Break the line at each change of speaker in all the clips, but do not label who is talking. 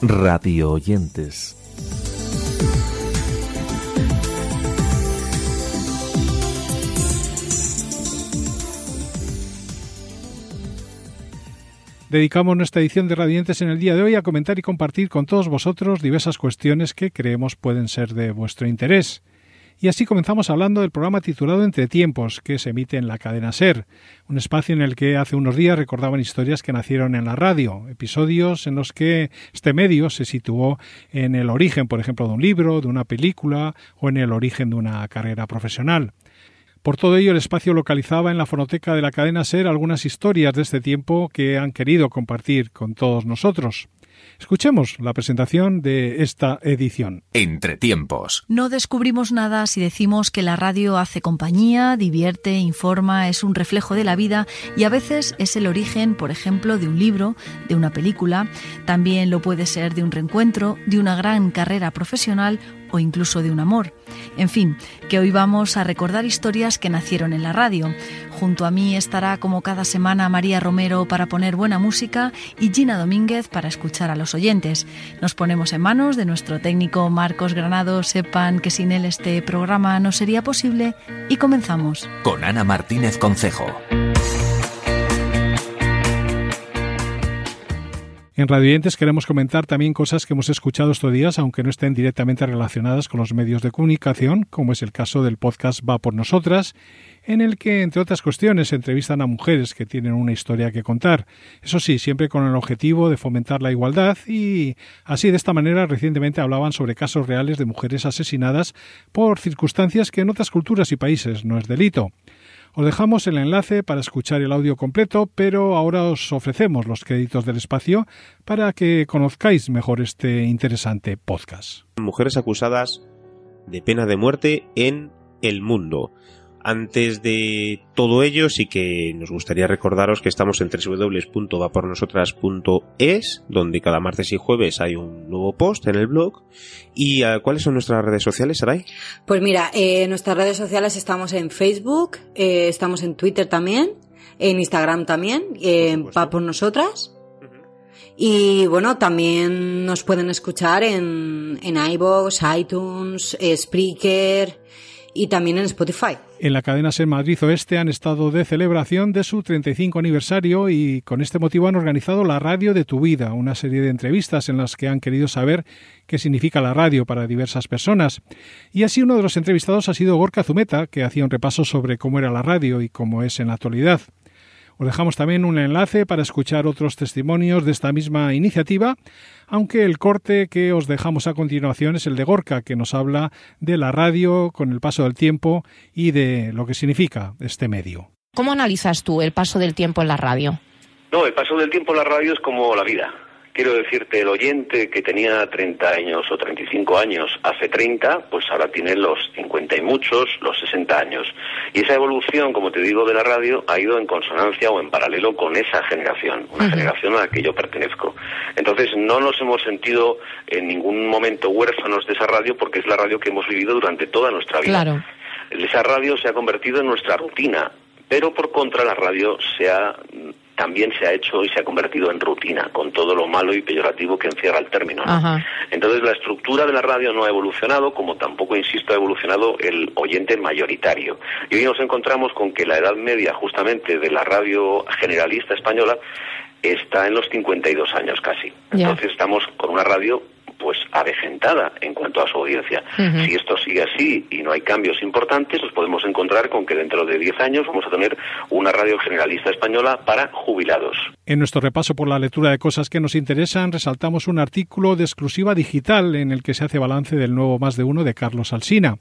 Radio oyentes.
Dedicamos nuestra edición de Radiantes en el día de hoy a comentar y compartir con todos vosotros diversas cuestiones que creemos pueden ser de vuestro interés. Y así comenzamos hablando del programa titulado Entre Tiempos, que se emite en la cadena SER, un espacio en el que hace unos días recordaban historias que nacieron en la radio, episodios en los que este medio se situó en el origen, por ejemplo, de un libro, de una película o en el origen de una carrera profesional. Por todo ello, el espacio localizaba en la fonoteca de la cadena SER algunas historias de este tiempo que han querido compartir con todos nosotros. Escuchemos la presentación de esta edición.
Entre Tiempos.
No descubrimos nada si decimos que la radio hace compañía, divierte, informa, es un reflejo de la vida y a veces es el origen, por ejemplo, de un libro, de una película. También lo puede ser de un reencuentro, de una gran carrera profesional o incluso de un amor. En fin, que hoy vamos a recordar historias que nacieron en la radio. Junto a mí estará como cada semana María Romero para poner buena música y Gina Domínguez para escuchar a los oyentes. Nos ponemos en manos de nuestro técnico Marcos Granado. Sepan que sin él este programa no sería posible y comenzamos.
Con Ana Martínez Concejo.
En Radio Oyentes queremos comentar también cosas que hemos escuchado estos días, aunque no estén directamente relacionadas con los medios de comunicación, como es el caso del podcast Va por Nosotras, en el que, entre otras cuestiones, se entrevistan a mujeres que tienen una historia que contar. Eso sí, siempre con el objetivo de fomentar la igualdad y, así, de esta manera, recientemente hablaban sobre casos reales de mujeres asesinadas por circunstancias que en otras culturas y países no es delito. Os dejamos el enlace para escuchar el audio completo, pero ahora os ofrecemos los créditos del espacio para que conozcáis mejor este interesante podcast.
Mujeres acusadas de pena de muerte en el mundo. Antes de todo ello, sí que nos gustaría recordaros que estamos en www.vapornosotras.es, donde cada martes y jueves hay un nuevo post en el blog. ¿Y cuáles son nuestras redes sociales, Saray?
Pues mira, nuestras redes sociales estamos en Facebook, estamos en Twitter también, en Instagram también, Va por Nosotras. Y bueno, también nos pueden escuchar en iVoox, iTunes, Spreaker y también en Spotify.
En la cadena SER Madrid Oeste han estado de celebración de su 35 aniversario y con este motivo han organizado La Radio de tu Vida, una serie de entrevistas en las que han querido saber qué significa la radio para diversas personas. Y así uno de los entrevistados ha sido Gorka Zumeta, que hacía un repaso sobre cómo era la radio y cómo es en la actualidad. Os dejamos también un enlace para escuchar otros testimonios de esta misma iniciativa, aunque el corte que os dejamos a continuación es el de Gorka, que nos habla de la radio con el paso del tiempo y de lo que significa este medio.
¿Cómo analizas tú el paso del tiempo en la radio?
No, el paso del tiempo en la radio es como la vida. Quiero decirte, el oyente que tenía 30 años o 35 años hace 30, pues ahora tiene los 50 y muchos, los 60 años. Y esa evolución, como te digo, de la radio ha ido en consonancia o en paralelo con esa generación, una generación a la que yo pertenezco. Entonces no nos hemos sentido en ningún momento huérfanos de esa radio porque es la radio que hemos vivido durante toda nuestra vida.
Claro.
Esa radio se ha convertido en nuestra rutina, pero por contra la radio también se ha hecho y se ha convertido en rutina, con todo lo malo y peyorativo que encierra el término, ¿no?
Ajá.
Entonces la estructura de la radio no ha evolucionado, como tampoco, insisto, ha evolucionado el oyente mayoritario. Y hoy nos encontramos con que la edad media justamente de la radio generalista española está en los 52 años casi.
Ya.
Entonces estamos con una radio pues avejentada en cuanto a su audiencia. Si esto sigue así y no hay cambios importantes, nos podemos encontrar con que dentro de 10 años vamos a tener una radio generalista española para jubilados.
En nuestro repaso por la lectura de cosas que nos interesan, resaltamos un artículo de Exclusiva Digital en el que se hace balance del nuevo Más de Uno de Carlos Alsina.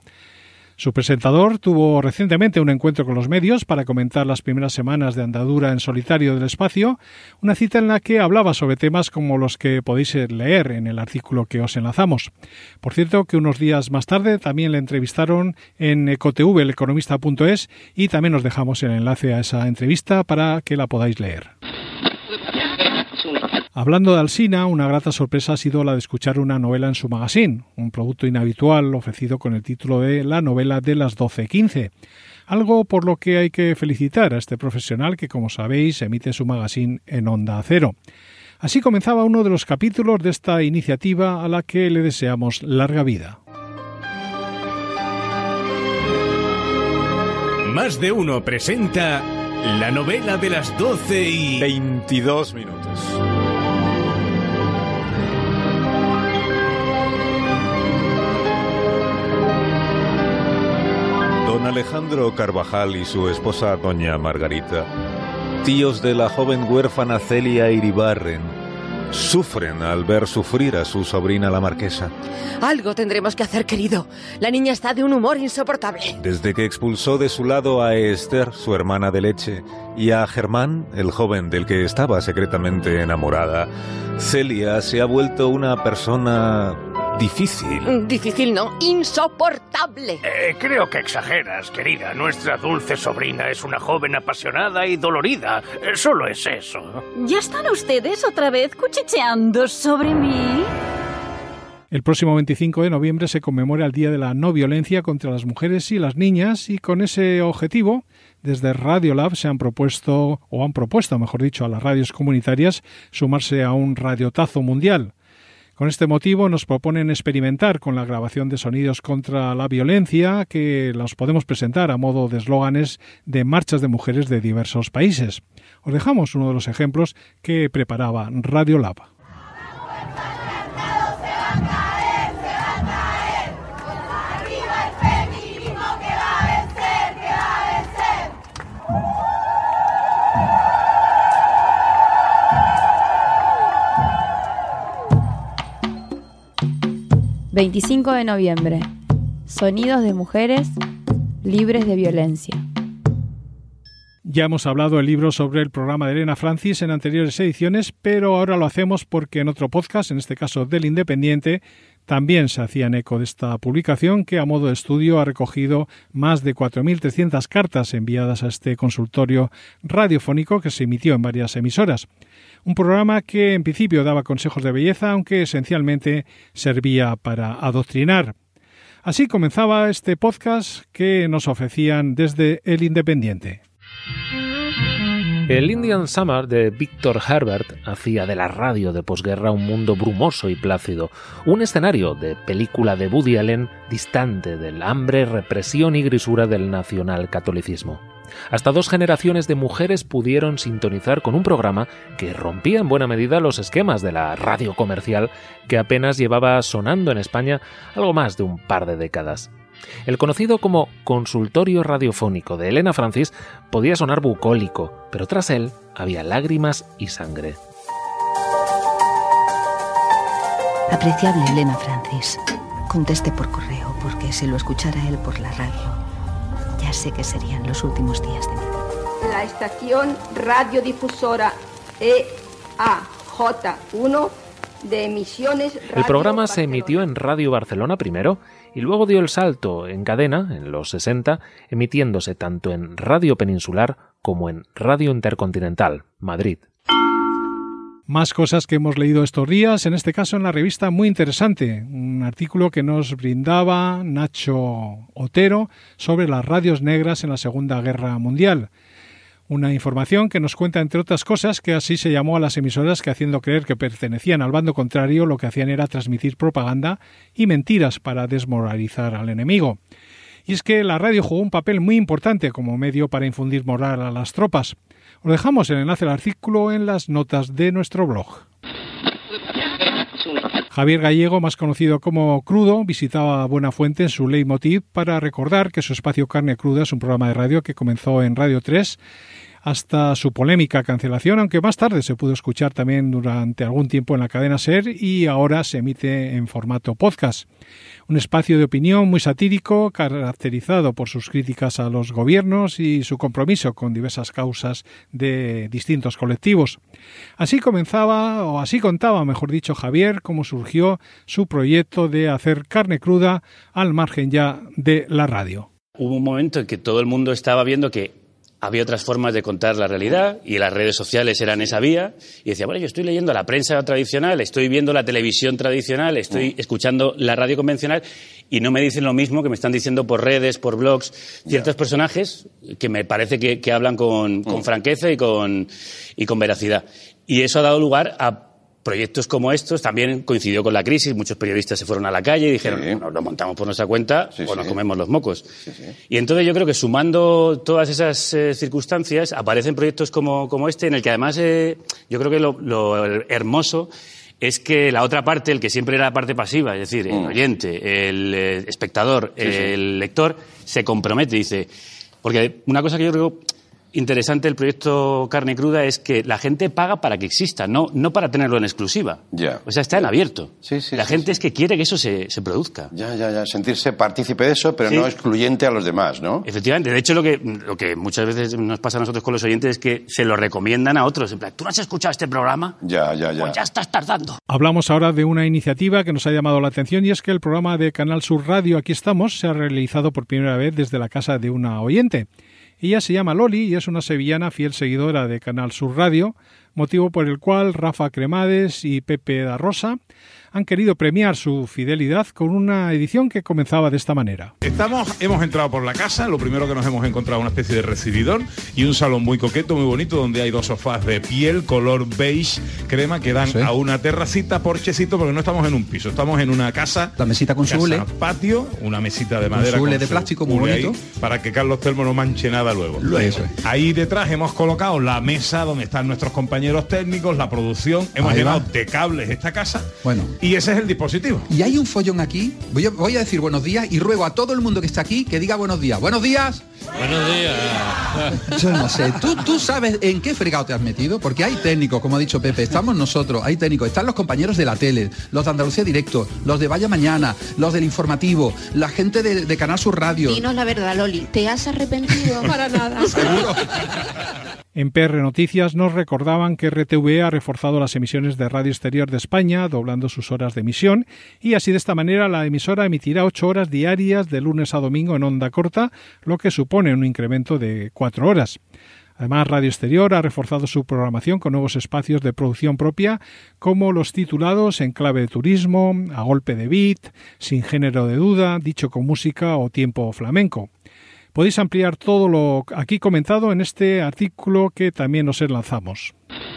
Su presentador tuvo recientemente un encuentro con los medios para comentar las primeras semanas de andadura en solitario del espacio, una cita en la que hablaba sobre temas como los que podéis leer en el artículo que os enlazamos. Por cierto, que unos días más tarde también le entrevistaron en EcoTV, eleconomista.es, y también os dejamos el enlace a esa entrevista para que la podáis leer. Hablando de Alsina, una grata sorpresa ha sido la de escuchar una novela en su magazine, un producto inhabitual ofrecido con el título de La novela de las 12:15. Algo por lo que hay que felicitar a este profesional que, como sabéis, emite su magazine en Onda Cero. Así comenzaba uno de los capítulos de esta iniciativa a la que le deseamos larga vida.
Más de uno presenta la novela de las 12:22
minutos. Don Alejandro Carvajal y su esposa doña Margarita, tíos de la joven huérfana Celia Iribarren, sufren al ver sufrir a su sobrina la marquesa.
Algo tendremos que hacer, querido. La niña está de un humor insoportable.
Desde que expulsó de su lado a Esther, su hermana de leche, y a Germán, el joven del que estaba secretamente enamorada, Celia se ha vuelto una persona difícil.
Difícil no, insoportable.
Creo que exageras, querida. Nuestra dulce sobrina es una joven apasionada y dolorida. Solo es eso.
¿Ya están ustedes otra vez cuchicheando sobre mí?
El próximo 25 de noviembre se conmemora el Día de la No Violencia contra las Mujeres y las Niñas, y con ese objetivo, desde Radiolab han propuesto a las radios comunitarias sumarse a un radiotazo mundial. Con este motivo nos proponen experimentar con la grabación de sonidos contra la violencia, que los podemos presentar a modo de eslóganes de marchas de mujeres de diversos países. Os dejamos uno de los ejemplos que preparaba Radiolab.
...25 de noviembre... Sonidos de mujeres libres de violencia.
Ya hemos hablado del libro sobre el programa de Elena Francis en anteriores ediciones, pero ahora lo hacemos porque en otro podcast, en este caso del Independiente, también se hacían eco de esta publicación que a modo de estudio ha recogido más de 4.300 cartas enviadas a este consultorio radiofónico que se emitió en varias emisoras. Un programa que en principio daba consejos de belleza, aunque esencialmente servía para adoctrinar. Así comenzaba este podcast que nos ofrecían desde El Independiente.
El Indian Summer de Victor Herbert hacía de la radio de posguerra un mundo brumoso y plácido, un escenario de película de Woody Allen distante del hambre, represión y grisura del nacionalcatolicismo. Hasta 2 generaciones de mujeres pudieron sintonizar con un programa que rompía en buena medida los esquemas de la radio comercial que apenas llevaba sonando en España algo más de un par de décadas. El conocido como consultorio radiofónico de Elena Francis podía sonar bucólico, pero tras él había lágrimas y sangre.
Apreciable Elena Francis, conteste por correo, porque si lo escuchara él por la radio, ya sé que serían los últimos días de mi vida.
La estación radiodifusora EAJ1 de emisiones Radio
El programa
Barcelona.
se emitió en Radio Barcelona primero y luego dio el salto en cadena, en los 60, emitiéndose tanto en Radio Peninsular como en Radio Intercontinental, Madrid.
Más cosas que hemos leído estos días, en este caso en la revista Muy Interesante, un artículo que nos brindaba Nacho Otero sobre las radios negras en la Segunda Guerra Mundial. Una información que nos cuenta, entre otras cosas, que así se llamó a las emisoras que, haciendo creer que pertenecían al bando contrario, lo que hacían era transmitir propaganda y mentiras para desmoralizar al enemigo. Y es que la radio jugó un papel muy importante como medio para infundir moral a las tropas. Os dejamos el enlace al artículo en las notas de nuestro blog. Javier Gallego, más conocido como Crudo, visitaba Buenafuente en su leitmotiv para recordar que su espacio Carne Cruda es un programa de radio que comenzó en Radio 3 hasta su polémica cancelación, aunque más tarde se pudo escuchar también durante algún tiempo en la cadena SER y ahora se emite en formato podcast. Un espacio de opinión muy satírico, caracterizado por sus críticas a los gobiernos y su compromiso con diversas causas de distintos colectivos. Así contaba, mejor dicho, Javier, cómo surgió su proyecto de hacer carne cruda al margen ya de la radio.
Hubo un momento en que todo el mundo estaba viendo que había otras formas de contar la realidad y las redes sociales eran esa vía, y decía, bueno, yo estoy leyendo la prensa tradicional, estoy viendo la televisión tradicional, estoy escuchando la radio convencional y no me dicen lo mismo que me están diciendo por redes, por blogs, ciertos personajes que me parece que hablan con franqueza y con veracidad. Y eso ha dado lugar a proyectos como estos también coincidió con la crisis, muchos periodistas se fueron a la calle y dijeron, nos lo montamos por nuestra cuenta o nos comemos los mocos. Y entonces yo creo que sumando todas esas circunstancias aparecen proyectos como este, en el que además yo creo que lo hermoso es que la otra parte, el que siempre era la parte pasiva, es decir, el oyente, el espectador, el lector, se compromete, dice. Porque una cosa que yo creo interesante del proyecto Carne Cruda es que la gente paga para que exista, no para tenerlo en exclusiva. O sea, está en abierto. La gente es que quiere que eso se produzca.
Sentirse partícipe de eso, pero no excluyente a los demás, ¿no?
Efectivamente. De hecho, lo que muchas veces nos pasa a nosotros con los oyentes es que se lo recomiendan a otros. En plan, ¿tú no has escuchado este programa? Pues ya estás tardando.
Hablamos ahora de una iniciativa que nos ha llamado la atención, y es que el programa de Canal Sur Radio Aquí estamos se ha realizado por primera vez desde la casa de una oyente. Ella se llama Loli y es una sevillana fiel seguidora de Canal Sur Radio, motivo por el cual Rafa Cremades y Pepe da Rosa han querido premiar su fidelidad con una edición que comenzaba de esta manera.
Hemos entrado por la casa, lo primero que nos hemos encontrado es una especie de recibidor y un salón muy coqueto, muy bonito, donde hay 2 sofás de piel, color beige, crema, que dan a una terracita, porchecito, porque no estamos en un piso, estamos en una casa.
La mesita con su hule.
Patio, una mesita de madera
con de plástico muy bonito.
Ahí, para que Carlos Telmo no manche nada luego. Ahí detrás hemos colocado la mesa donde están nuestros compañeros técnicos, la producción, hemos llenado de cables esta casa. Y ese es el dispositivo.
Y hay un follón aquí. Voy a decir buenos días y ruego a todo el mundo que está aquí que diga buenos días. ¡Buenos días!
Buenos días.
Yo no sé. ¿Tú sabes en qué fregado te has metido? Porque hay técnicos, como ha dicho Pepe. Estamos nosotros, hay técnicos. Están los compañeros de la tele, los de Andalucía Directo, los de Vaya Mañana, los del informativo, la gente de Canal Sur Radio.
Dinos la verdad, Loli. ¿Te has arrepentido? Para nada.
¿Seguro?
En PR Noticias nos recordaban que RTV ha reforzado las emisiones de Radio Exterior de España, doblando sus horas de emisión, y así de esta manera la emisora emitirá 8 horas diarias de lunes a domingo en onda corta, lo que supone un incremento de 4 horas. Además, Radio Exterior ha reforzado su programación con nuevos espacios de producción propia, como los titulados En clave de turismo, A golpe de beat, Sin género de duda, Dicho con música o Tiempo flamenco. Podéis ampliar todo lo aquí comentado en este artículo que también os lanzamos.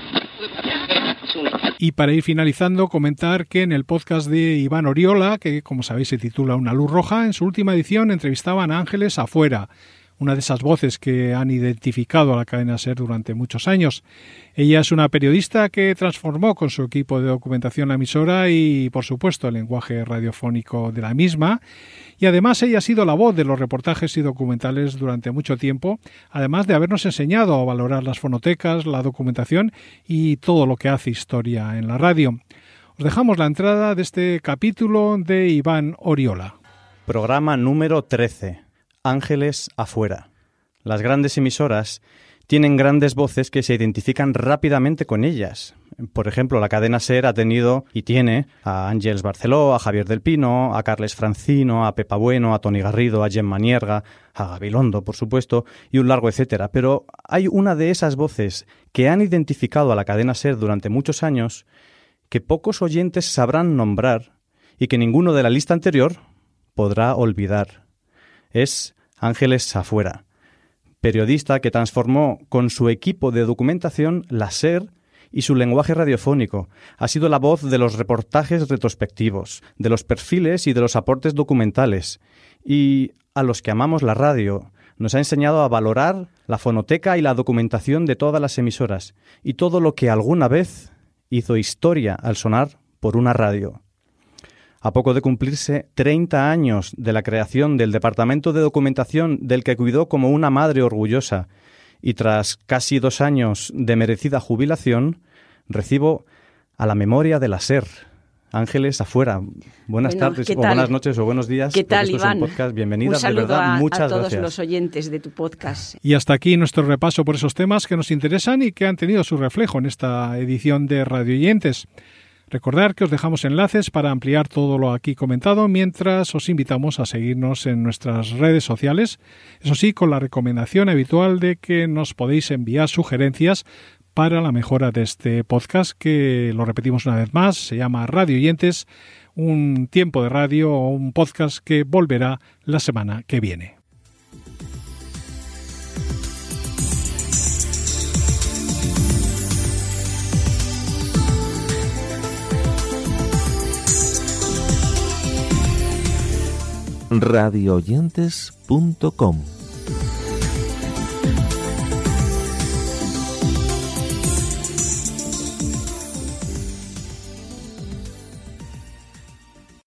Y para ir finalizando, comentar que en el podcast de Iván Oriola, que como sabéis se titula Una luz roja, en su última edición entrevistaban a Ángeles Afuera, una de esas voces que han identificado a la cadena SER durante muchos años. Ella es una periodista que transformó con su equipo de documentación la emisora y, por supuesto, el lenguaje radiofónico de la misma. Y además ella ha sido la voz de los reportajes y documentales durante mucho tiempo, además de habernos enseñado a valorar las fonotecas, la documentación y todo lo que hace historia en la radio. Os dejamos la entrada de este capítulo de Iván Oriola.
Programa número 13. Ángeles Afuera. Las grandes emisoras tienen grandes voces que se identifican rápidamente con ellas. Por ejemplo, la cadena SER ha tenido y tiene a Ángeles Barceló, a Javier del Pino, a Carles Francino, a Pepa Bueno, a Toni Garrido, a Gemma Nierga, a Gabilondo, por supuesto, y un largo etcétera. Pero hay una de esas voces que han identificado a la cadena SER durante muchos años que pocos oyentes sabrán nombrar y que ninguno de la lista anterior podrá olvidar. Es Ángeles Afuera, periodista que transformó con su equipo de documentación la SER y su lenguaje radiofónico. Ha sido la voz de los reportajes retrospectivos, de los perfiles y de los aportes documentales. Y a los que amamos la radio, nos ha enseñado a valorar la fonoteca y la documentación de todas las emisoras y todo lo que alguna vez hizo historia al sonar por una radio. A poco de cumplirse 30 años de la creación del Departamento de Documentación del que cuidó como una madre orgullosa y tras casi 2 años de merecida jubilación, recibo a la memoria de la SER. Ángeles Afuera. Buenas tardes, o buenas noches, o buenos días.
¿Qué tal, Iván?
Bienvenida,
un saludo
de verdad, muchas
a todos
gracias.
los oyentes de tu podcast.
Y hasta aquí nuestro repaso por esos temas que nos interesan y que han tenido su reflejo en esta edición de Radio Oyentes. Recordad que os dejamos enlaces para ampliar todo lo aquí comentado, mientras os invitamos a seguirnos en nuestras redes sociales, eso sí, con la recomendación habitual de que nos podéis enviar sugerencias para la mejora de este podcast, que lo repetimos una vez más, se llama Radio Oyentes, un tiempo de radio o un podcast que volverá la semana que viene.
radiooyentes.com.